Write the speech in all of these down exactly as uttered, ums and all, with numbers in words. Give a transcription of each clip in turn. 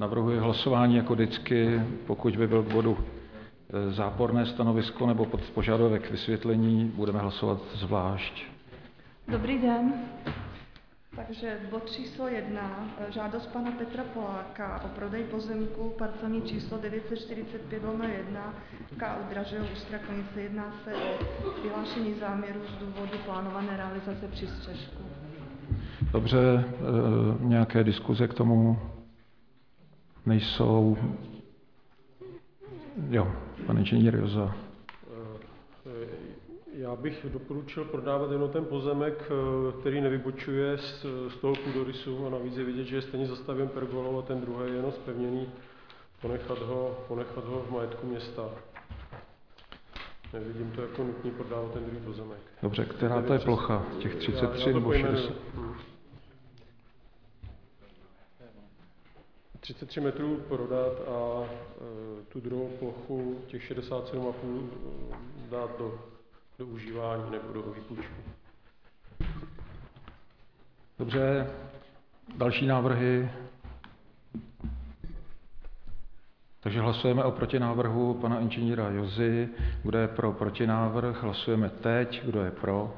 navrhuji hlasování jako vždycky, pokud by byl k bodu záporné stanovisko nebo pod požadavek vysvětlení, budeme hlasovat zvlášť. Dobrý den. Takže bod číslo jedna, žádost pana Petra Poláka o prodej pozemku, parcelní číslo devět set čtyřicet pět lomeno jedna K U Dražil u Strakonice. Jedná se o vyhlášení záměru z důvodu plánované realizace přístřešku. Dobře, e, nějaké diskuze k tomu nejsou. Jo, pan inženýr Joza. Já bych doporučil prodávat jenom ten pozemek, který nevybočuje z, z toho půdorysu a navíc je vidět, že je stejně zastavěn pergolou a ten druhý je jenom zpevněný, ponechat ho, ponechat ho v majetku města. Nevidím to jako nutný prodávat ten druhý pozemek. Dobře, která to je plocha? Těch třicet tři nebo šedesát? třicet tři metrů prodat a e, tu druhou plochu, těch šedesát sedm a půl, dát do, do užívání nebo do výpůjčku. Dobře, další návrhy. Takže hlasujeme o protinávrhu pana inženýra Jozy. Kdo je pro protinávrh? Hlasujeme teď. Kdo je pro?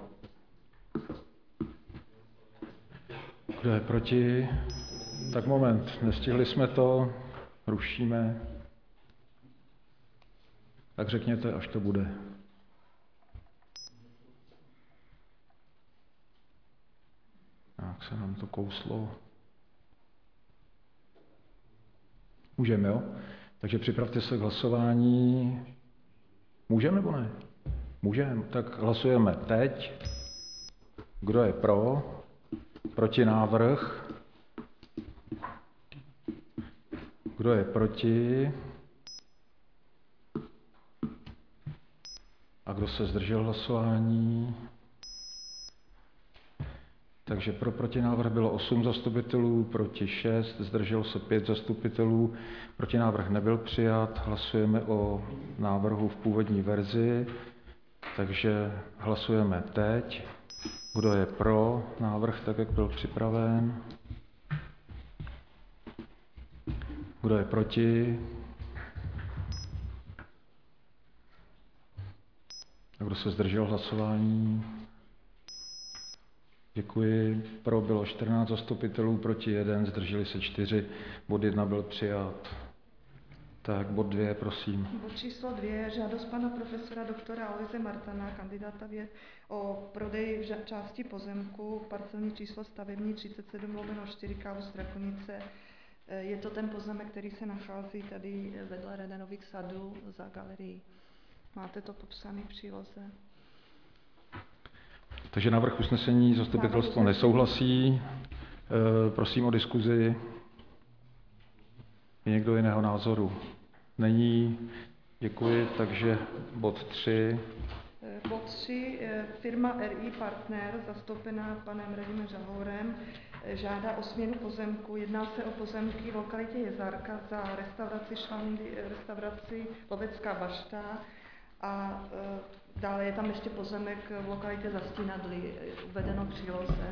Kdo je proti? Tak moment, nestihli jsme to, rušíme. Tak řekněte, až to bude. Jak se nám to kouslo. Můžeme, jo? Takže připravte se k hlasování. Můžeme nebo ne? Můžeme. Tak hlasujeme teď. Kdo je pro? Protinávrh? Kdo je proti? A kdo se zdržel hlasování? Takže pro protinávrh bylo osm zastupitelů, proti šest, zdrželo se pět zastupitelů. Protinávrh nebyl přijat, hlasujeme o návrhu v původní verzi, takže hlasujeme teď. Kdo je pro návrh tak, jak byl připraven? Kdo je proti? A kdo se zdržel hlasování? Děkuji. Pro bylo čtrnáct zastupitelů, proti jeden, zdrželi se čtyři. Bod jedna byl přijat. Tak, bod dvě, prosím. Bod číslo dvě, žádost pana profesora doktora Aloise Martana, kandidáta věd, o prodej v části pozemku, parcelní číslo stavební třicet sedm lomeno čtyři K U Strakonice. Je to ten pozemek, který se nachází tady vedle Redenových sadů za galerií. Máte to popsané v příloze. Takže návrh usnesení zastupitelstvo nesouhlasí. E, prosím o diskuzi. Je někdo jiného názoru? Není. Děkuji. Takže bod tři. Bod tři. Firma R I Partner, zastoupená panem Radimem Žahourem, žádá o směnu pozemku. Jedná se o pozemky v lokalitě Jezárka za restauraci Švandy, restauraci Lovecká bašta a e, dále je tam ještě pozemek v lokalitě Zastínadly, uvedeno v příloze.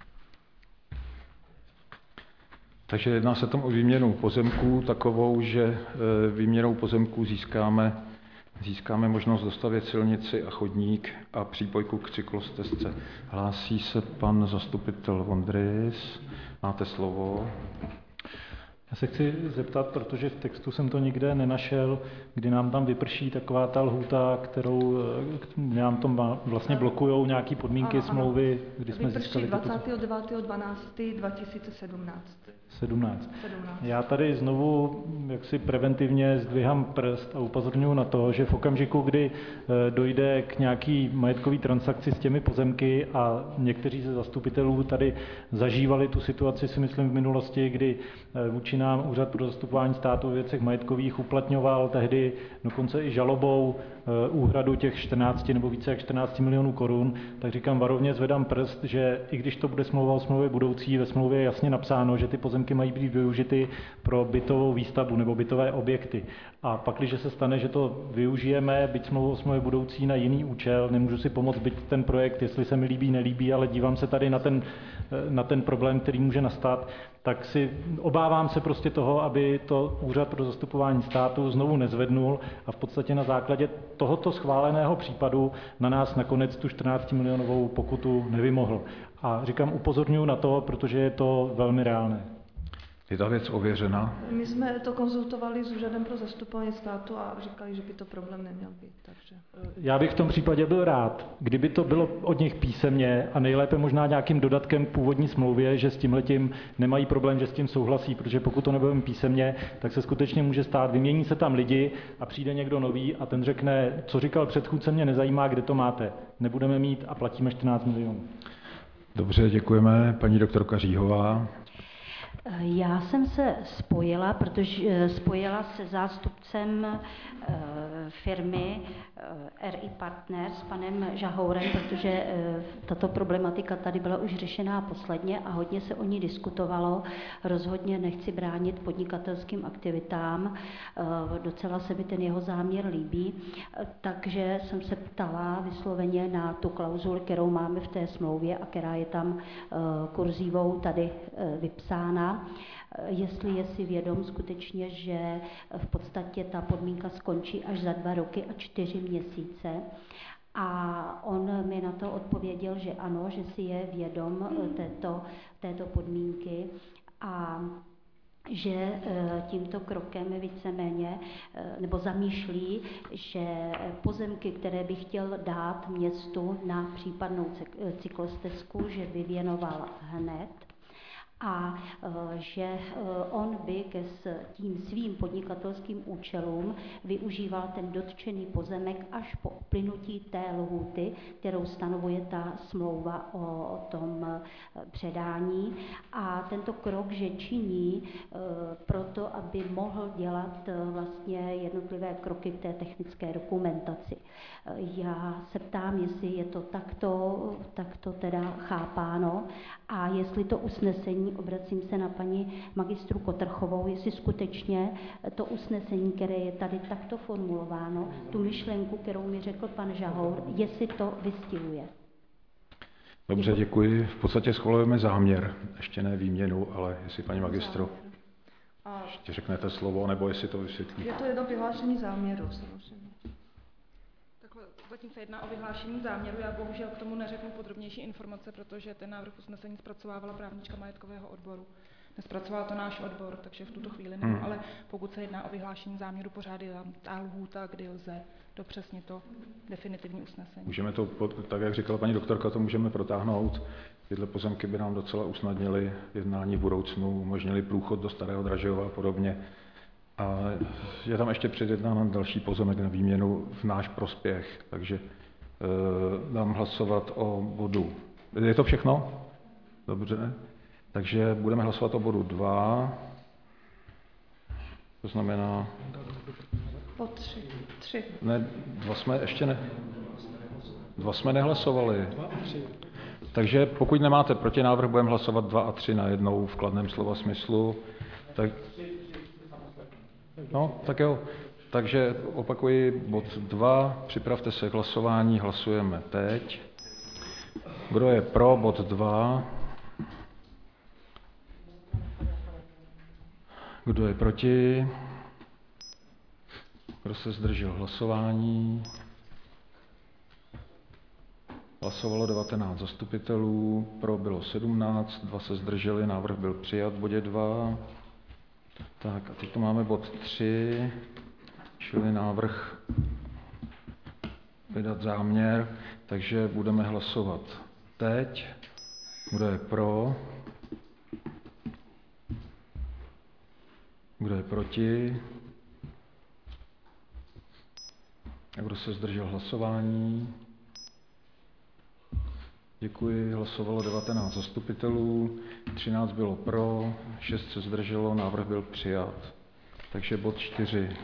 Takže jedná se tam o výměnu pozemků takovou, že e, výměnou pozemků získáme, získáme možnost dostavět silnici a chodník a přípojku k cyklostezce. Hlásí se pan zastupitel Vondrys. Máte slovo. Já se chci zeptat, protože v textu jsem to nikde nenašel, kdy nám tam vyprší taková ta lhůta, kterou nám tam vlastně blokujou nějaké podmínky, ano, smlouvy, kdy jsme získali... dvacátého devátého dvanáctého dva tisíce sedmnáct. sedmnáct. Já tady znovu jaksi preventivně zdvihám prst a upozorňuji na to, že v okamžiku, kdy dojde k nějaký majetkový transakci s těmi pozemky a někteří ze zastupitelů tady zažívali tu situaci, si myslím v minulosti, kdy vůči nám Úřad pro zastupování státu ve věcech majetkových uplatňoval tehdy dokonce i žalobou úhradu těch čtrnáct nebo více jak čtrnáct milionů korun, tak říkám varovně zvedám prst, že i když to bude smlouva o smlouvě budoucí, ve smlouvě je jasně napsáno, že ty pozemky mají být využity pro bytovou výstavbu nebo bytové objekty. A pak, když se stane, že to využijeme, byť smlouvu o smlouvě budoucí na jiný účel, nemůžu si pomoct byť ten projekt, jestli se mi líbí, nelíbí, ale dívám se tady na ten na ten problém, který může nastat, tak si obávám se prostě toho, aby to Úřad pro zastupování státu znovu nezvednul a v podstatě na základě tohoto schváleného případu na nás nakonec tu čtrnáctimilionovou pokutu nevymohl. A říkám, upozorňuji na to, protože je to velmi reálné. Je ta věc ověřena? My jsme to konzultovali s Úřadem pro zastupování státu a říkali, že by to problém neměl být. Takže... Já bych v tom případě byl rád, kdyby to bylo od nich písemně a nejlépe možná nějakým dodatkem k původní smlouvě, že s tímhletím nemají problém, že s tím souhlasí, protože pokud to nebudeme písemně, tak se skutečně může stát, vymění se tam lidi a přijde někdo nový a ten řekne, co říkal předchůdce, mě nezajímá, kde to máte. Nebudeme mít a platíme čtrnáct milionů. Dobře, děkujeme. Paní doktorka Říhová. Já jsem se spojila, protože spojila se zástupcem firmy R I Partner s panem Žahourem, protože tato problematika tady byla už řešená posledně a hodně se o ní diskutovalo. Rozhodně nechci bránit podnikatelským aktivitám, docela se mi ten jeho záměr líbí, takže jsem se ptala vysloveně na tu klauzuli, kterou máme v té smlouvě a která je tam kurzívou tady vypsána. Jestli je si vědom skutečně, že v podstatě ta podmínka skončí až za dva roky a čtyři měsíce. A on mi na to odpověděl, že ano, že si je vědom této, této podmínky a že tímto krokem víceméně, nebo zamýšlí, že pozemky, které by chtěl dát městu na případnou cyklostezku, že by věnoval hned. A že on by ke tím svým podnikatelským účelům využíval ten dotčený pozemek až po uplynutí té lhůty, kterou stanovuje ta smlouva o tom předání. A tento krok, že činí proto, aby mohl dělat vlastně jednotlivé kroky v té technické dokumentaci. Já se ptám, jestli je to takto, takto teda chápáno a jestli to usnesení, obracím se na paní magistru Kotrchovou, jestli skutečně to usnesení, které je tady takto formulováno, tu myšlenku, kterou mi řekl pan Žahour, jestli to vystihuje. Dobře, děkuji. V podstatě schvalujeme záměr, ještě ne výměnu, ale jestli paní magistro ještě řeknete slovo, nebo jestli to vysvětlí. Je to jedno vyhlášení záměru, samozřejmě. Zatím se jedná o vyhlášení záměru. Já bohužel k tomu neřeknu podrobnější informace, protože ten návrh usnesení zpracovávala právnička majetkového odboru. Nespracoval to náš odbor, takže v tuto chvíli nevím, hmm. ale pokud se jedná o vyhlášení záměru, pořád je tam ta lhůta, kdy lze dopřesnit to definitivní usnesení. Můžeme to, tak jak říkala paní doktorka, to můžeme protáhnout. Tyhle pozemky by nám docela usnadnily jednání v budoucnu, umožnili průchod do Starého Dražehova a podobně. A je tam ještě předjednán další pozemek na výměnu v náš prospěch, takže e, dám hlasovat o bodu. Je to všechno? Dobře. Takže budeme hlasovat o bodu dva. To znamená... Po tři. tři. Ne, dva jsme ještě ne... Dva jsme nehlasovali. Takže pokud nemáte protinávrh, budeme hlasovat dva a tři najednou v kladném slova smyslu. Tak... No, tak jo. Takže opakuji bod dva, připravte se k hlasování, hlasujeme teď. Kdo je pro bod dva? Kdo je proti? Kdo se zdržel hlasování? Hlasovalo devatenáct zastupitelů, pro bylo sedmnáct, dva se zdrželi, návrh byl přijat v bodě dva. Tak a teď tu máme bod tři, čili návrh vydat záměr, takže budeme hlasovat teď. Kdo je pro? Kdo je proti? A kdo se zdržel hlasování? Děkuji, hlasovalo devatenáct zastupitelů, třináct bylo pro, šest se zdrželo, návrh byl přijat. Takže bod čtyři.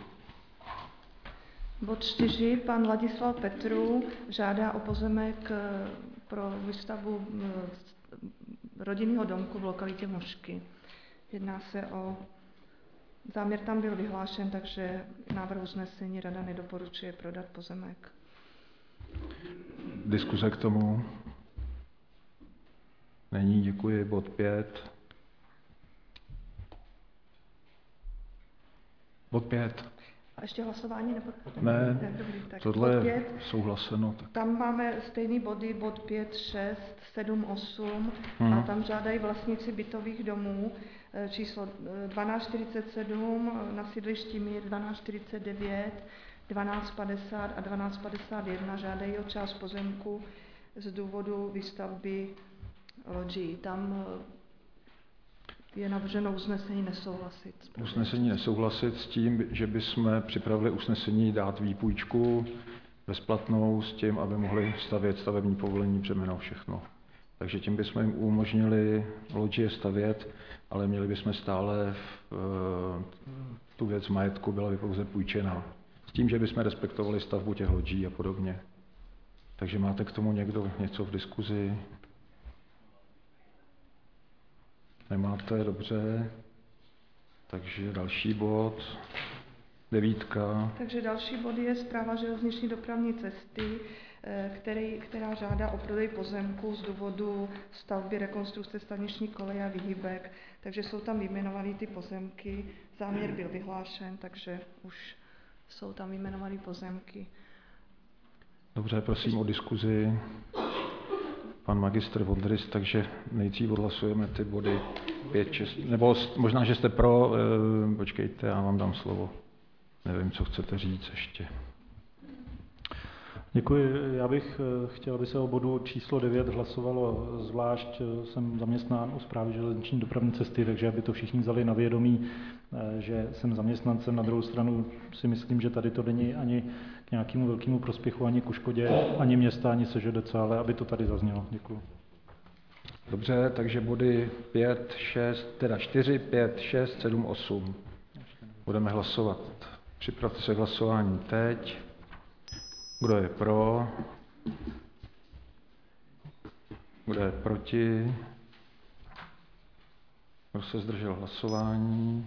Bod čtyři, pan Ladislav Petrů žádá o pozemek pro výstavbu rodinného domku v lokalitě Množky. Jedná se o... Záměr tam byl vyhlášen, takže návrh usnesení rada nedoporučuje prodat pozemek. Diskuse k tomu? Není, děkuji. Bod pět. Bod pět. A ještě hlasování? Nebo... Ne, ne dobrý, tak tohle bod je pět. souhlaseno. Tak. Tam máme stejný body, bod pět, šest, sedm, osm Hmm. a tam žádají vlastníci bytových domů číslo dvanáct čtyřicet sedm na sídlišti Mír, dvanáct čtyřicet devět, dvanáct padesát a dvanáct padesát jedna žádají o část pozemku z důvodu výstavby lodží. Tam je navrženo usnesení nesouhlasit. Usnesení nesouhlasit s tím, že bychom připravili usnesení dát výpůjčku bezplatnou s tím, aby mohli stavět stavební povolení, břemeno, všechno. Takže tím bychom jim umožnili lodžie stavět, ale měli bychom stále v, tu věc majetku byla by pouze půjčena. S tím, že bychom respektovali stavbu těch lodží a podobně. Takže máte k tomu někdo něco v diskuzi? Nemáte, dobře. Takže další bod, devítka. Takže další bod je zpráva železniční dopravní cesty, který, která žádá o prodej pozemku z důvodu stavby rekonstrukce staniční koleje a výhybek. Takže jsou tam vyjmenovány ty pozemky, záměr byl vyhlášen, takže už jsou tam vyjmenované pozemky. Dobře, prosím o diskuzi. Pan magistr Vondrys, takže nejdřív odhlasujeme ty body pět, šest, nebo možná, že jste pro, e, počkejte, já vám dám slovo. Nevím, co chcete říct ještě. Děkuji. Já bych chtěl, aby se o bodu číslo devět hlasovalo zvlášť. Jsem zaměstnán u Správy železniční dopravní cesty, takže aby to všichni vzali na vědomí, že jsem zaměstnancem. Na druhou stranu si myslím, že tady to není ani k nějakému velkému prospěchu, ani ku škodě, ani města, ani S Ž D C, ale aby to tady zaznělo. Děkuji. Dobře, takže body pět, šest, teda čtyři, pět, šest, sedm, osm. Budeme hlasovat. Připravte se k hlasování teď. Kdo je pro? Kdo je proti? Kdo se zdržel hlasování?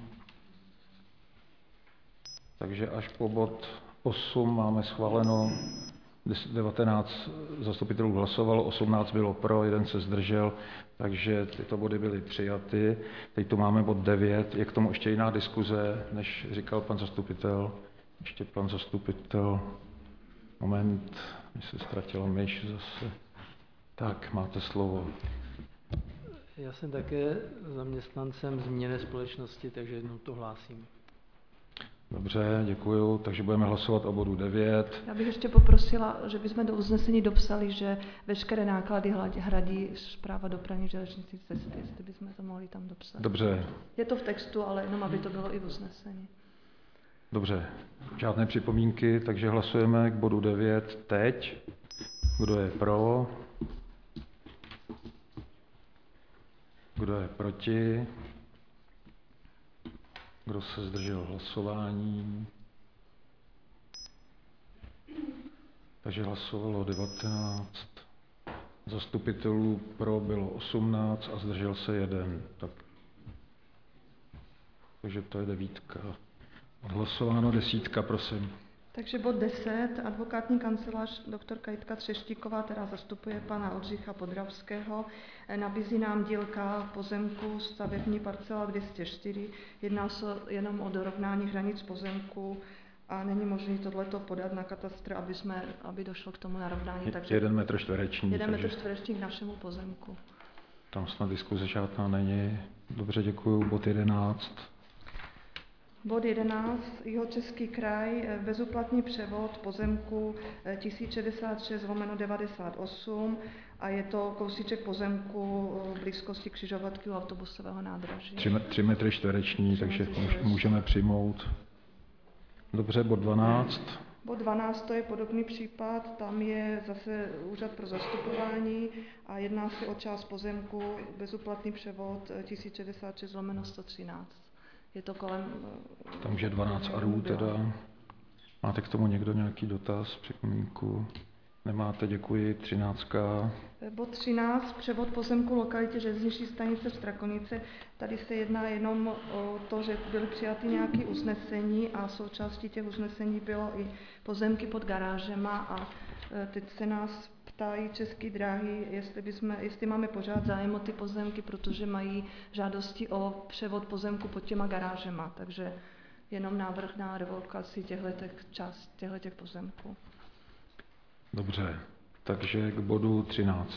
Takže až po bod osm máme schváleno, devatenáct zastupitelů hlasovalo, osmnáct bylo pro, jeden se zdržel, takže tyto body byly přijaty. Teď tu máme bod devět, je k tomu ještě jiná diskuze, než říkal pan zastupitel. Ještě pan zastupitel. Moment, mi se ztratila myš zase. Tak, máte slovo. Já jsem také zaměstnancem zmíněné společnosti, takže jednou to hlásím. Dobře, děkuju. Takže budeme hlasovat o bodu devět. Já bych ještě poprosila, že bychom do usnesení dopsali, že veškeré náklady hradí Správa dopravní železniční cesty, jestli bychom to mohli tam dopsat. Dobře. Je to v textu, ale jenom aby to bylo i v usnesení. Dobře, žádné připomínky, takže hlasujeme k bodu devět teď. Kdo je pro? Kdo je proti? Kdo se zdržel hlasování? Takže hlasovalo devatenáct. Zastupitelů pro bylo osmnáct a zdržel se jeden. Tak. Takže to je devítka. Odhlasováno desítka, prosím. Takže bod deset, advokátní kancelář doktorka Jitka Třeštíková, která zastupuje pana Oldřicha Podravského, nabízí nám dílka pozemku stavební parcela dvě stě čtyři. Jedná se jenom o dorovnání hranic pozemku a není možné tohleto podat na katastr, aby, jsme, aby došlo k tomu narovnání. Takže jeden metr čtvereční. Jeden metr čtvereční k našemu pozemku. Tam snad diskuze žádná není. Dobře, děkuju. Bod jedenáct. Bod jedenáct, Jihočeský kraj, bezúplatný převod pozemku tisíc šedesát šest lomeno devadesát osm a je to kousíček pozemku v blízkosti křižovatky u autobusového nádraží. Tři metry čtvereční, takže můžeme přijmout. Dobře, bod dvanáct. Bod dvanáct to je podobný případ, tam je zase úřad pro zastupování a jedná se o část pozemku, bezúplatný převod tisíc šedesát šest lomeno sto třináct. Je to kolem... Takže dvanáct arů teda. Máte k tomu někdo nějaký dotaz, připomínku? Nemáte, děkuji. třináctka. Bod třináct, převod pozemku lokalitě železniční stanice Strakonice. Tady se jedná jenom o to, že byly přijaty nějaké usnesení a součástí těch usnesení bylo i pozemky pod garážema a teď se nás ptají České dráhy, jestli, bychom, jestli máme pořád zájem o ty pozemky, protože mají žádosti o převod pozemku pod těma garážema. Takže jenom návrh na revokaci těchto část, těchto pozemků. Dobře, takže k bodu třináct.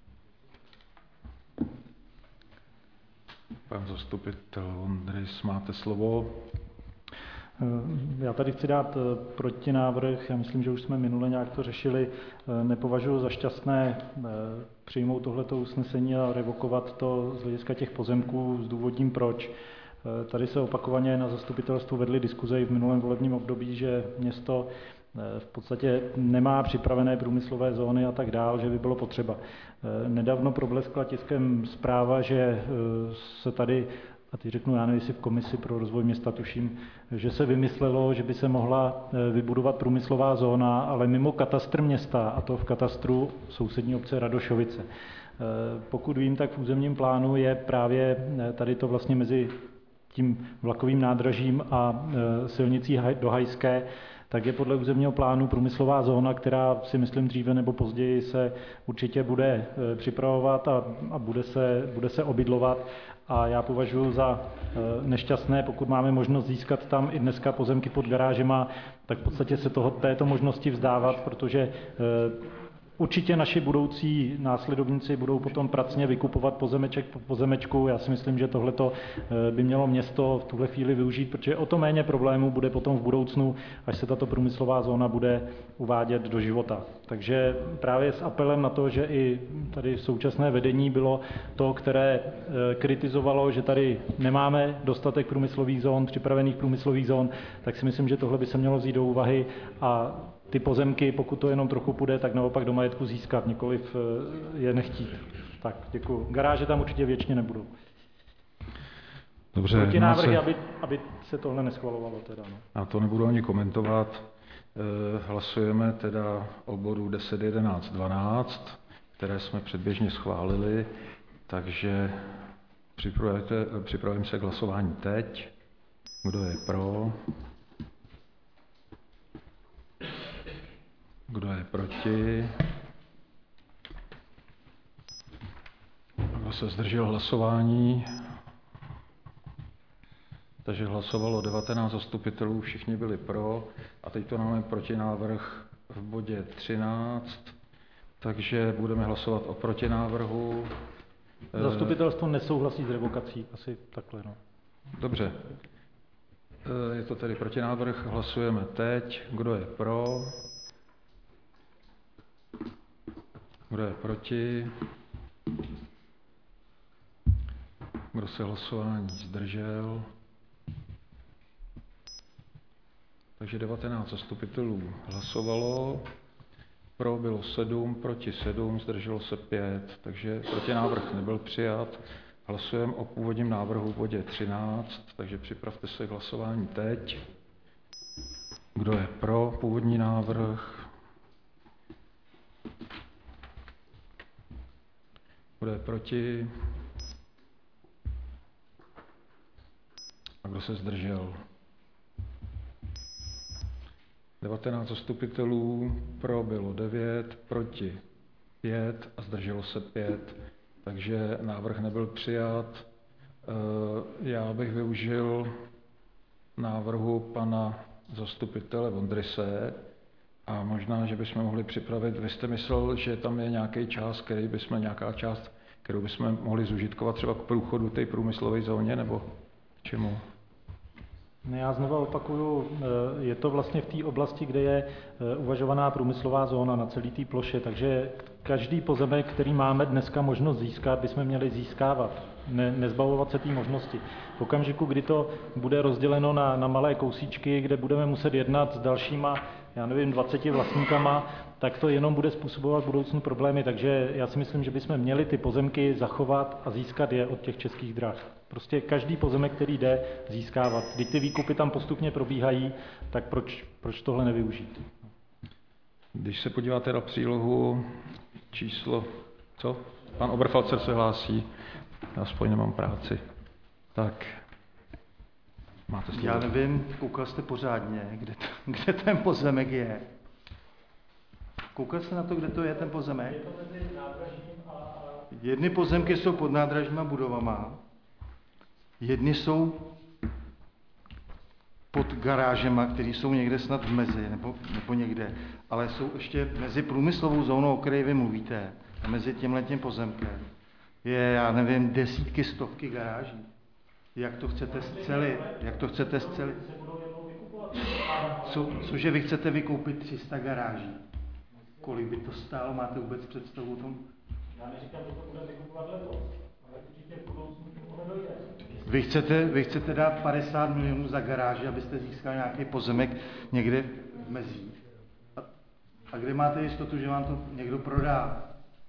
Pan zastupitel Vondrys, máte slovo. Já tady chci dát protinávrh, já myslím, že už jsme minule nějak to řešili, nepovažuji za šťastné přijmout tohleto usnesení a revokovat to z hlediska těch pozemků, zdůvodním proč. Tady se opakovaně na zastupitelstvu vedly diskuze i v minulém volebním období, že město v podstatě nemá připravené průmyslové zóny a tak dál, že by bylo potřeba. Nedávno probleskla tiskem zpráva, že se tady, a teď řeknu, já nevím, jestli v komisi pro rozvoj města tuším, že se vymyslelo, že by se mohla vybudovat průmyslová zóna, ale mimo katastr města, a to v katastru sousední obce Radošovice. Pokud vím, tak v územním plánu je právě tady to vlastně mezi tím vlakovým nádražím a silnicí do Hajské, tak je podle územního plánu průmyslová zóna, která si myslím dříve nebo později se určitě bude připravovat a, a bude, se, bude se obydlovat. A já považuji za nešťastné, pokud máme možnost získat tam i dneska pozemky pod garážema, tak v podstatě se toho, této možnosti vzdávat, protože určitě naši budoucí následovníci budou potom pracně vykupovat pozemeček po pozemečku. Já si myslím, že tohleto by mělo město v tuhle chvíli využít, protože o to méně problémů bude potom v budoucnu, až se tato průmyslová zóna bude uvádět do života. Takže právě s apelem na to, že i tady současné vedení bylo to, které kritizovalo, že tady nemáme dostatek průmyslových zón, připravených průmyslových zón, tak si myslím, že tohle by se mělo vzít do úvahy a ty pozemky, pokud to jenom trochu půjde, tak naopak do majetku získat, nikoliv je nechtít. Tak, děkuji. Garáže tam určitě věčně nebudou. Dobře. Proti návrhy, se... aby, aby se tohle neschvalovalo teda. No. Já to nebudu ani komentovat. E, hlasujeme teda o bodu deset, jedenáct, dvanáct, které jsme předběžně schválili, takže připravím se k hlasování teď. Kdo je pro? Kdo je proti? Kdo se zdržel hlasování? Takže hlasovalo devatenáct zastupitelů, všichni byli pro. A teď to máme protinávrh v bodě třináct, takže budeme hlasovat o protinávrhu. Zastupitelstvo nesouhlasí s revokací, asi takhle. No. Dobře. Je to tedy protinávrh, hlasujeme teď. Kdo je pro? Kdo je proti? Kdo se hlasování zdržel? Takže devatenáct zastupitelů hlasovalo, pro bylo sedm, proti sedm, zdrželo se pět, takže protinávrh nebyl přijat. Hlasujeme o původním návrhu v bodě třináct, takže připravte se k hlasování teď. Kdo je pro původní návrh? Kdo je proti? A kdo se zdržel? devatenáct zastupitelů, pro bylo devět, proti pět a zdrželo se pět, takže návrh nebyl přijat. Já bych využil návrhu pana zastupitele Vondryse a možná, že bychom mohli připravit, vy jste myslel, že tam je nějaký čas, který bychom, nějaká část, kterou bychom mohli zužitkovat třeba k průchodu té průmyslové zóně, nebo k čemu? Já znovu opakuju, je to vlastně v té oblasti, kde je uvažovaná průmyslová zóna na celé té ploše, takže každý pozemek, který máme dneska možnost získat, bychom měli získávat, ne, nezbavovat se té možnosti. V okamžiku, kdy to bude rozděleno na, na malé kousíčky, kde budeme muset jednat s dalšíma, já nevím, dvaceti vlastníkama, tak to jenom bude způsobovat v budoucnu problémy, takže já si myslím, že bychom měli ty pozemky zachovat a získat je od těch Českých drah. Prostě každý pozemek, který jde, získávat. Když ty výkupy tam postupně probíhají, tak proč, proč tohle nevyužít? Když se podíváte na přílohu číslo, co? Pan Oberfalzer se hlásí, já aspoň nemám práci. Tak, máte slovo. Já nevím, koukal jste pořádně, kde, kde ten pozemek je. Koukal jste na to, kde to je, ten pozemek? Jedny pozemky jsou pod nádražníma budovama, jedny jsou pod garážema, které jsou někde snad v mezi, nebo, nebo někde, ale jsou ještě mezi průmyslovou zónou, o které vy mluvíte, a mezi tímhletím pozemkem je, já nevím, desítky, stovky garáží. Jak to chcete scelit? Jak to chcete scelit? Co, cože vy chcete vykoupit tři sta garáží? Kolik by to stálo? Máte vůbec představu o tom? Já neříkám, že to bude vykupovat letos, ale určitě v budoucnu k tomu nedojde. Vy chcete, vy chcete dát padesát milionů za garáži, abyste získali nějaký pozemek někde v mezích. A, a kde máte jistotu, že vám to někdo prodá?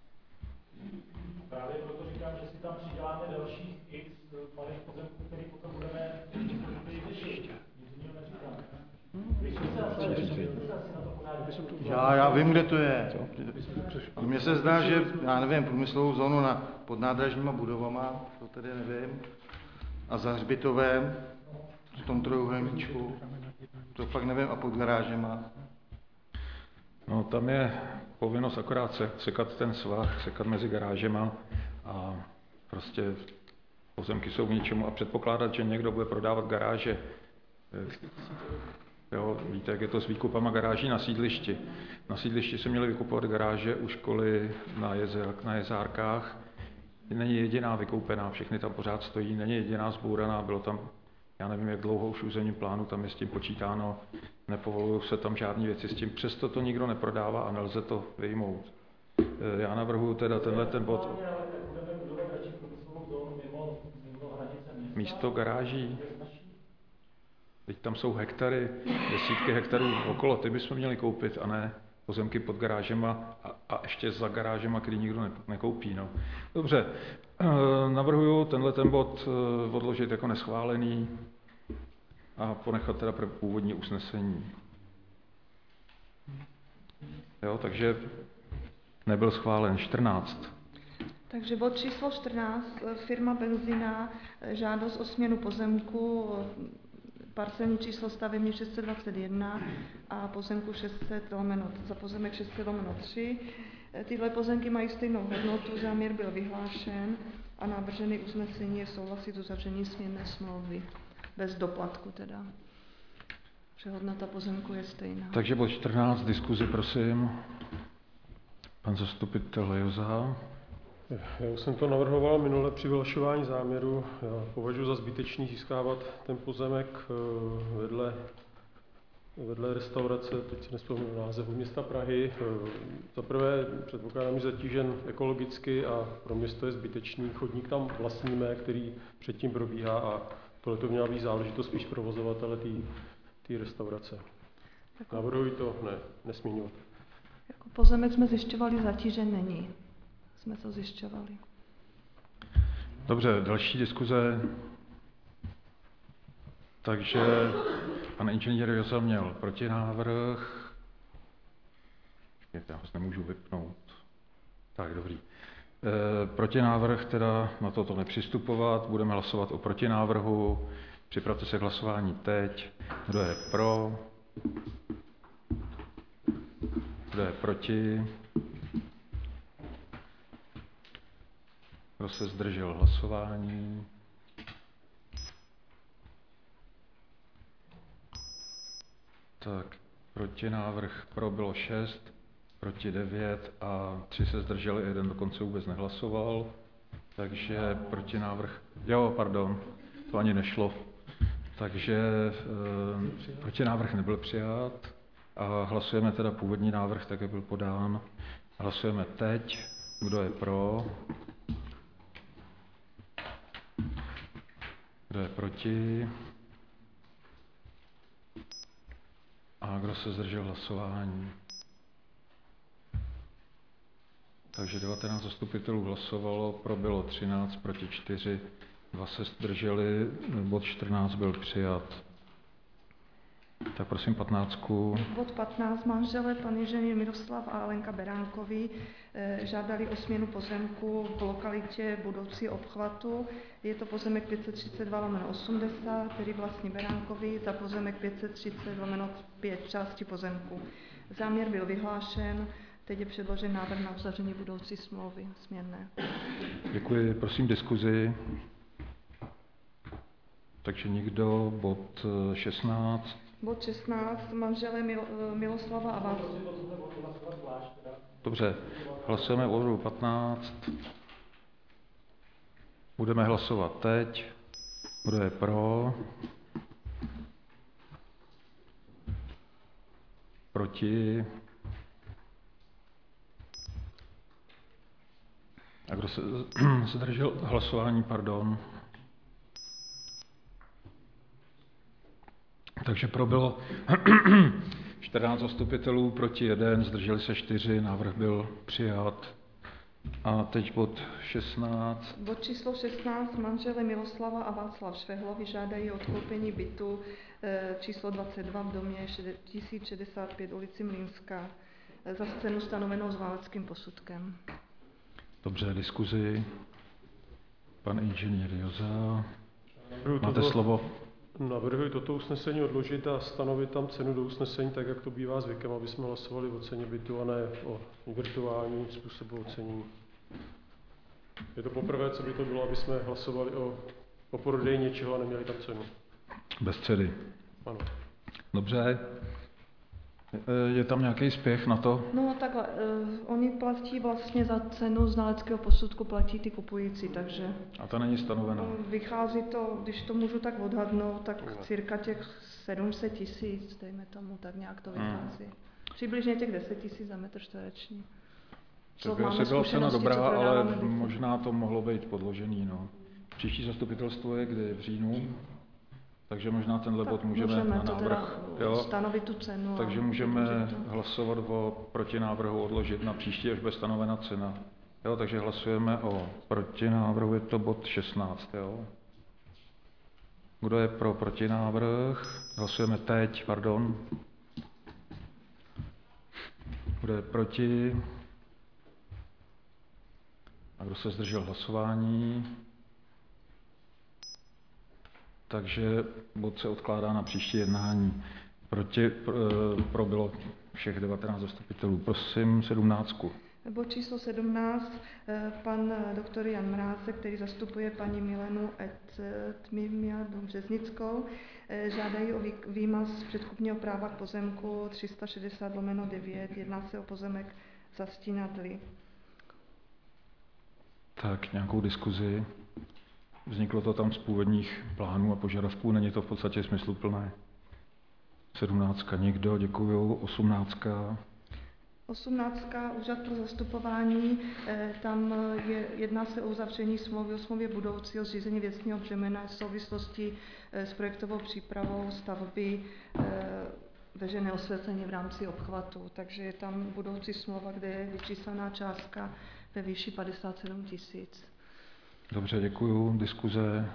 Právě proto říkám, že si tam přiděláme dalších x malých pozemků, který potom budeme ještě později řešit. Nic jiného neříkám. Já, já vím, kde to je. Mně se zdá, že, já nevím, průmyslovou zónu na, pod nádražníma budovama, to tedy nevím, a za hřbitovem, v tom trojuhelníčku, to fakt nevím, a pod garážema. No tam je povinnost akorát se, sekat ten svah, sekat mezi garážema a prostě pozemky jsou k ničemu a předpokládat, že někdo bude prodávat garáže. Jo, víte, jak je to s výkupama garáží na sídlišti. Na sídlišti se měly vykupovat garáže u školy na, jezer, na jezárkách. Není jediná vykoupená, všechny tam pořád stojí, není jediná zbouraná, bylo tam, já nevím, jak dlouho už v územním plánu, tam je s tím počítáno, nepovolují se tam žádné věci s tím, přesto to nikdo neprodává a nelze to vyjmout. Já navrhuji teda tenhle ten bod. Místo garáží. Teď tam jsou hektary, desítky hektarů okolo, ty bychom měli koupit, a ne pozemky pod garážema a, a ještě za garážema, který nikdo ne, nekoupí. No. Dobře, navrhuju tenhle ten bod odložit jako neschválený a ponechat teda pro původní usnesení. Jo, takže nebyl schválen. čtrnáct. Takže bod číslo čtrnáct, firma Benzina, žádost o směnu pozemku, parcelní číslo stavební šest set dvacet jedna a pozemku šest set lomeno, za pozemek šest set lomeno tři. Tyhle pozemky mají stejnou hodnotu, záměr byl vyhlášen a navržený usnesení je souhlasit uzavření směnné smlouvy. Bez doplatku teda. Že hodnota pozemku je stejná. Takže bod čtrnáct, diskuzi, prosím. Pan zastupitel Joza. Já už jsem to navrhoval minule při vyhlašování záměru. Já považuji za zbytečný získávat ten pozemek vedle, vedle restaurace, teď si nespomínám název, města Prahy. Za prvé předpokládám, že zatížen ekologicky a pro město je zbytečný. Chodník tam vlastníme, který předtím probíhá, a tohle to měla být záležitost spíš provozovatele té restaurace. Navrhuji to ne, nesměňovat. Jako pozemek jsme zjišťovali, zatížen není. Jsme to zjišťovali. Dobře, další diskuze. Takže pan inženýr Joza měl protinávrh. Já ho nemůžu vypnout. Tak, dobrý. E, protinávrh, teda na toto nepřistupovat, budeme hlasovat o protinávrhu. Připravte se k hlasování teď. Kdo je pro? Kdo je proti? Kdo se zdržel hlasování? Tak, protinávrh pro bylo šest, proti devět a tři se zdrželi, jeden dokonce vůbec nehlasoval. Takže protinávrh, jo, pardon, to ani nešlo. Takže e, protinávrh nebyl přijat a hlasujeme teda původní návrh, tak jak byl podán. Hlasujeme teď. Kdo je pro? Kdo je proti? A kdo se zdržel hlasování? Takže devatenáct zastupitelů hlasovalo, pro bylo třináct, proti čtyři, dva se zdrželi, bod čtrnáct byl přijat. Tak prosím patnáctku. Bod patnáct, manželé, pan inženýr Miroslav a Alenka Beránkovi žádali o směnu pozemku v lokalitě budoucí obchvatu. Je to pozemek pět set třicet dva lomeno osmdesát, který vlastní Beránkovi, za pozemek pět set třicet lomeno pět části pozemku. Záměr byl vyhlášen, Teď je předložen návrh na uzavření budoucí smlouvy směrné. Děkuji, prosím diskuzi. Takže nikdo, bod šestnáct. Bod šestnáct, manželé Mil, Miloslava a Václava. Dobře, hlasujeme o bodu patnáct. Budeme hlasovat teď. Kdo je pro? Proti? A kdo se zdržel hlasování, pardon. Takže pro bylo čtrnáct zastupitelů, proti jeden, zdrželi se čtyři, návrh byl přijat. A teď bod šestnáct. Bod číslo šestnáct, manželé Miloslava a Václav Švehlovi žádají odkoupení bytu e, číslo dvacet dva v domě tisíc šedesát pět ulici Mlýnská e, za cenu stanovenou znaleckým posudkem. Dobře, diskuzi. Pan inženýr Joza. Máte toto, slovo. Navrhuji toto usnesení odložit a stanovit tam cenu do usnesení, tak jak to bývá zvykem, aby jsme hlasovali o ceně bytu a ne o virtuálním způsobu ocenění. Je to poprvé, co by to bylo, aby jsme hlasovali o, o prodeji něčeho a neměli tam cenu. Bez ceny. Ano. Dobře. Je tam nějaký spěch na to? No takhle, uh, oni platí vlastně za cenu znaleckého posudku, platí ty kupující, takže... A to není stanoveno? Vychází to, když to můžu tak odhadnout, tak cirka těch sedm set tisíc, dejme tomu, tak nějak to vychází. Hmm. Přibližně těch deset tisíc za metr čtvereční. To by asi byla cena dobrá, ale byty. Možná to mohlo být podložený, no. Příští zastupitelstvo je kdy? V říjnu? Takže možná tenhle tak bod můžeme, můžeme na návrh, jo? Stanovit tu cenu. Takže můžeme hlasovat o protinávrhu odložit na příští, až bude stanovena cena. Jo, takže hlasujeme o protinávrhu, je to bod šestnáct, jo? Kdo je pro protinávrh? Hlasujeme teď, pardon. Kdo je proti? A kdo se zdržel hlasování? Takže bod se odkládá na příští jednání. Proti, pro, pro bylo všech devatenáct zastupitelů. Prosím, sedmnáctku. Bod číslo sedmnáct, pan doktor Jan Mrázek, který zastupuje paní Milenu Etmimiadu Březnickou, žádají o výmaz předkupního práva k pozemku tři sta šedesát lomeno devět, jedná se o pozemek za Stínadly. Tak, nějakou diskuzi. Vzniklo to tam z původních plánů a požadavků, není to v podstatě smysluplné. Sedmnáctka nikdo, děkuju. Osmnáctka. Osmnáctka, úřad pro zastupování, tam je, jedná se o uzavření smlouvy o smlouvě budoucího zřízení věcného břemena v souvislosti s projektovou přípravou stavby veřejné osvětlení v rámci obchvatu. Takže je tam budoucí smlouva, kde je vyčíslená částka ve výši padesát sedm tisíc. Dobře, děkuju. Diskuze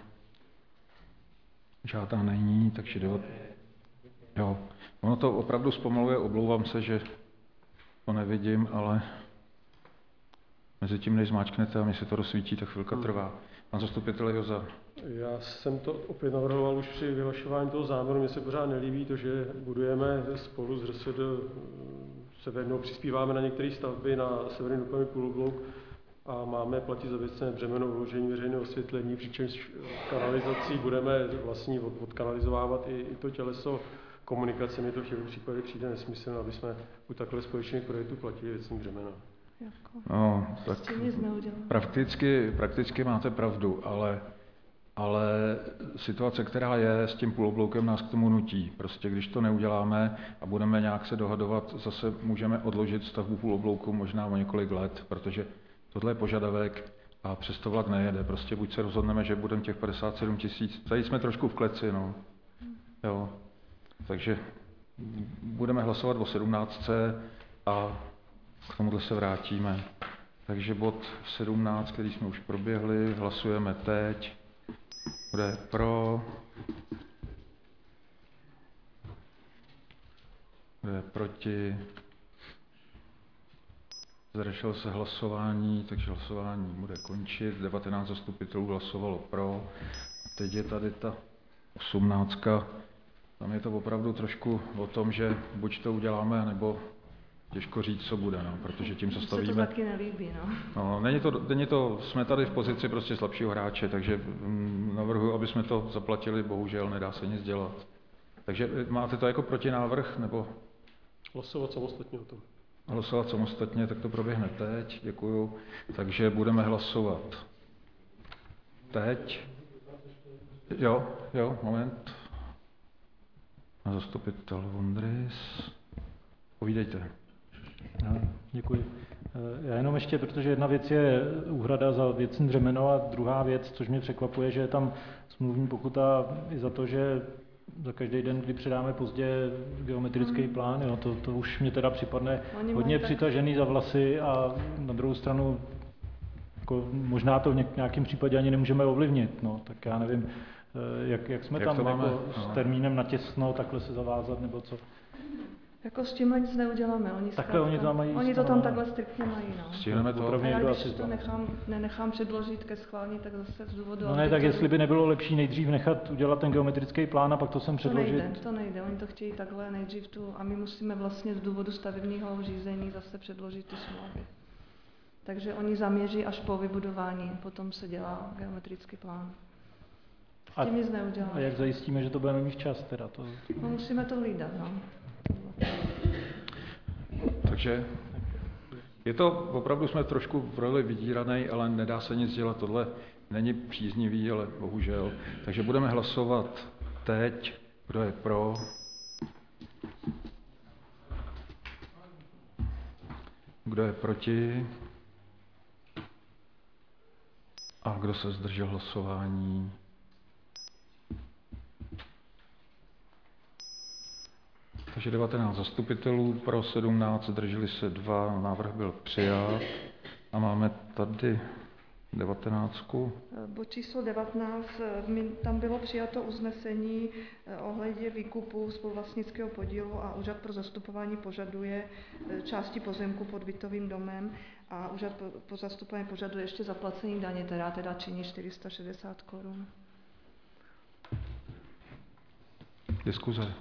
žádná není, takže do... jo. Ono to opravdu zpomaluje, omlouvám se, že to nevidím, ale mezi tím, než zmáčknete a mě se to rozsvítí, tak chvilka trvá. Pan zastupitel Joza. Já jsem to opět navrhoval už při vyhlašování toho záměru. Mně se pořád nelíbí to, že budujeme spolu s R S D severnou, přispíváme na některé stavby na severní dopravní půloblouk a máme platit za věcné břemeno vložení veřejného osvětlení, přičemž kanalizací budeme vlastně od, odkanalizovávat i, i to těleso komunikace. Mi to v těch případech přijde nesmyslné, aby jsme u takhle společných projektů platili věcní břemeno. No, tak prakticky, prakticky máte pravdu, ale, ale situace, která je s tím půlobloukem, nás k tomu nutí. Prostě když to neuděláme a budeme nějak se dohadovat, zase můžeme odložit stavbu půloblouku možná o několik let, protože tohle je požadavek a přesto vlak nejede. Prostě buď se rozhodneme, že budeme těch padesát sedm tisíc, tady jsme trošku v kleci, no. Jo. Takže budeme hlasovat o sedmnáctce a k tomuhle se vrátíme. Takže bod sedmnáct, který jsme už proběhli, hlasujeme teď. Kdo je pro? Kdo je proti? Zdržel se hlasování, takže hlasování bude končit. devatenáct zastupitelů hlasovalo pro. A teď je tady ta osmnáctka. Tam je to opravdu trošku o tom, že buď to uděláme, nebo těžko říct, co bude, no, protože tím Mně zastavíme. se to taky nelíbí, no. No, není to, není to, jsme tady v pozici prostě slabšího hráče, takže mm, navrhuji, aby jsme to zaplatili, bohužel nedá se nic dělat. Takže máte to jako protinávrh, nebo Hlasovat samostatně o tom. hlasovat samostatně, tak to proběhne teď, děkuju. Takže budeme hlasovat teď. Jo, jo, moment. Na zastupitel Vondris. Povídejte. No, děkuji. Já jenom ještě, protože jedna věc je úhrada za věcní břemeno a druhá věc, což mě překvapuje, že je tam smluvní pokuta i za to, že za každý den, kdy předáme pozdě geometrický Hmm. plán, jo, to, to už mě teda připadne Oni hodně mají tak- přitažený za vlasy a na druhou stranu jako možná to v něk- nějakém případě ani nemůžeme ovlivnit, no, tak já nevím, eh, jak, jak jsme Jak tam to máme? jako No. s termínem natěsno, takhle se zavázat nebo co. Jako s tímhle nic neuděláme. Oni, Takhle zkrátka- oni to mají oni to tam stanovené. takhle striktně mají, no. Stihneme to? Opravdu A já někdo když asi to to- nechám, nenechám předložit ke schválení, tak zase z důvodu... No ne, tak jestli by nebylo lepší nejdřív nechat udělat ten geometrický plán a pak to sem To předložit. nejde, to nejde. Oni to chtějí takhle nejdřív tu a my musíme vlastně z důvodu stavebního řízení zase předložit ty smlouvy. Takže oni zaměří až po vybudování, potom se dělá geometrický plán. S A- tím nic A neuděláme. jak zajistíme, že to budeme mít včas teda? To... No, musíme to hlídat, no. Takže je to, opravdu jsme trošku v roli vydíranej, ale nedá se nic dělat, tohle není příznivý, ale bohužel. Takže budeme hlasovat teď, kdo je pro. Kdo je proti? A kdo se zdržel hlasování? Takže devatenáct zastupitelů, pro sedmnáct, zdrželi se dva, návrh byl přijat. A máme tady devatenáctku. Bod číslo devatenáct, my- tam bylo přijato usnesení eh, ohledně výkupu spoluvlastnického podílu a Úřad pro zastupování požaduje eh, části pozemku pod bytovým domem a Úřad pro- pro zastupování požaduje ještě zaplacení daně, která teda činí čtyři sta šedesát korun. Diskuze.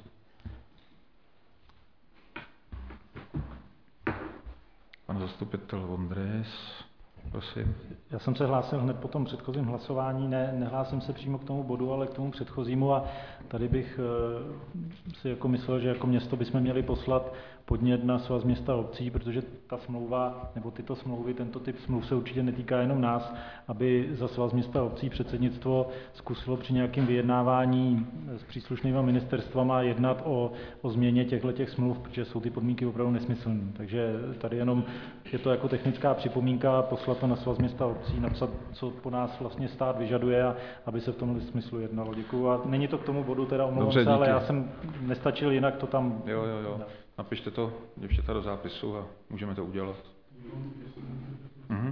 Pan zastupitel Vondris, prosím. Já jsem se hlásil hned po tom předchozím hlasování, ne, nehlásím se přímo k tomu bodu, ale k tomu předchozímu a tady bych e, si jako myslel, že jako město bychom měli poslat podnět na Svaz měst a obcí, protože ta smlouva, nebo tyto smlouvy, tento typ smluv se určitě netýká jenom nás, aby za Svaz měst a obcí předsednictvo zkusilo při nějakém vyjednávání s příslušnými ministerstvama jednat o, o změně těchto smluv, protože jsou ty podmínky opravdu nesmyslné. Takže tady jenom je to jako technická připomínka, poslat to na Svaz měst a obcí, napsat, co po nás vlastně stát vyžaduje, a aby se v tomhle smyslu jednalo. Děkuju. A není to k tomu bodu, teda omlouvám Dobře, se, ale díky. já jsem nestačil jinak to tam... Jo, jo, jo. Napište to, děvštěte do zápisu a můžeme to udělat. Mhm.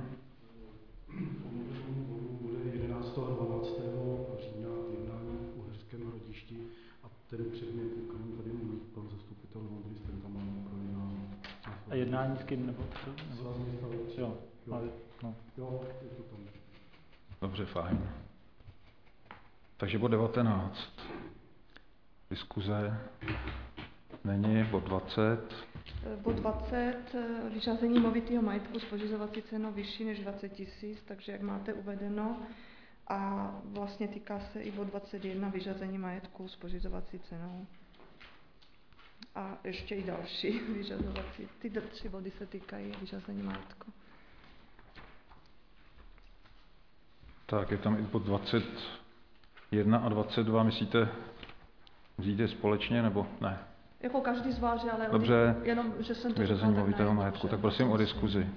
Bude jedenáctého a dvanáctého října jednání v Uherském Hradišti a ten předmět, o kterém tady mluví pan zastupitel Vondris, ten tam máme projednání. A jednání s kým? Nebo, nebo, jo, ale, no. Jo, je to tam. Dobře, fajn. Takže bod devatenáct. Diskuze. Není. Bod dvacet. Eh, Bod dvacet, eh, vyřazení movitého majetku s pořizovací cenou vyšší než dvacet tisíc, takže jak máte uvedeno. A vlastně týká se i bod dvacet jedna, vyřazení majetku s pořizovací cenou. A ještě i další vyřazovací. Ty d- tři body se týkají vyřazení majetku. Tak, je tam i bod dvacet jedna a dvacet dva, myslíte, vzít je společně, nebo ne? Jako každý zváže, ale Dobře, oni, jenom, že jsem to vyřazení řekla, tak movitého najednou, majetku. že- Tak prosím o diskuzi.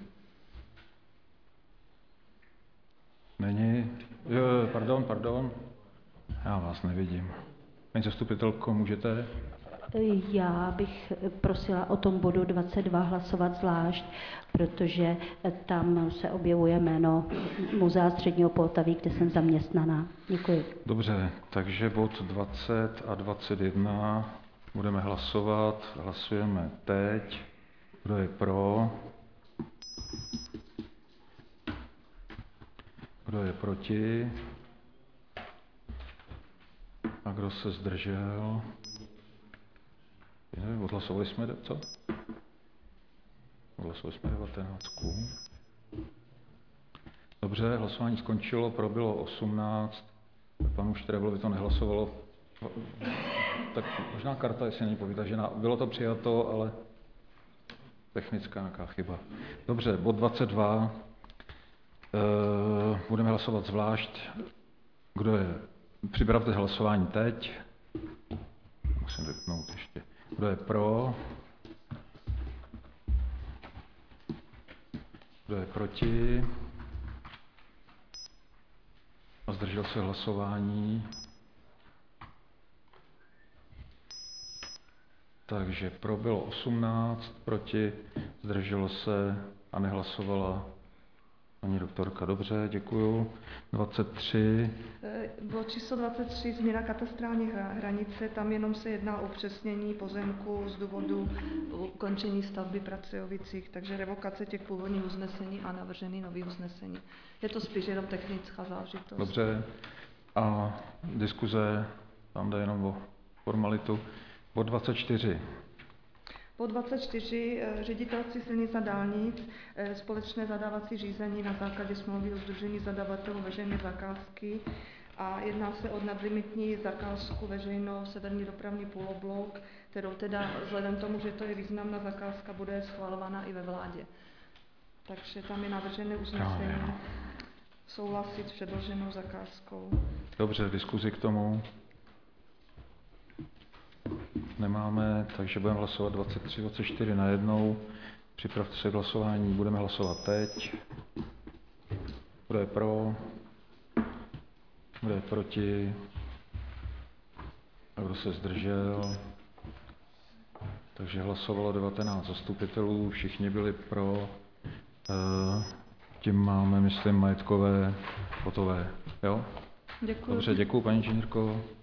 Není? Jo, pardon, pardon. Já vás nevidím. Paní zastupitelko, můžete? Já bych prosila o tom bodu dvacet dva hlasovat zvlášť, protože tam se objevuje jméno Muzea středního Poltaví, kde jsem zaměstnaná. Děkuji. Dobře, takže bod dvacet a dvacet jedna budeme hlasovat. Hlasujeme teď. Kdo je pro? Kdo je proti? A kdo se zdržel? Nevím, odhlasovali jsme, co? Odhlasovali jsme devatenáctku. Dobře, hlasování skončilo, pro bylo osmnáct. Panu Štreblovi to nehlasovalo. Tak možná karta, jestli není povytažená. Bylo to přijato, ale technická nějaká chyba. Dobře, bod dvacet dva. E, budeme hlasovat zvlášť. Kdo je? Připravte hlasování teď. Musím vypnout ještě. Kdo je pro? Kdo je proti? A zdržel se hlasování. Takže pro bylo osmnáct, proti zdrželo se a nehlasovala paní doktorka. Dobře, děkuju. dvacet tři. Bod číslo dvacet tři, změna katastrální hranice, tam jenom se jedná o upřesnění pozemku z důvodu ukončení stavby Pracejovicích, takže revokace těch původních usnesení a navržený nových usnesení. Je to spíš jenom technická záležitost. Dobře. A diskuze, tam jde jenom o formalitu. Bod dvacet čtyři. Bod dvacet čtyři, ředitelství silnic a dálnic, společné zadávací řízení na základě smlouvy o sdružení zadavatelů veřejné zakázky a jedná se o nadlimitní zakázku veřejnou severní dopravní poloblok, kterou teda vzhledem k tomu, že to je významná zakázka, bude schválována i ve vládě. Takže tam je navržené usnesení souhlasit s předloženou zakázkou. Dobře, diskuzi k tomu nemáme, takže budeme hlasovat dvacet tři, dvacet čtyři najednou. Připravte se k hlasování, budeme hlasovat teď. Kdo je pro? Kdo je proti? A kdo se zdržel? Takže hlasovalo devatenáct zastupitelů, všichni byli pro. Tím máme, myslím, majetkové hotové. Jo? Děkuji. Dobře, děkuji, paní inženýrko.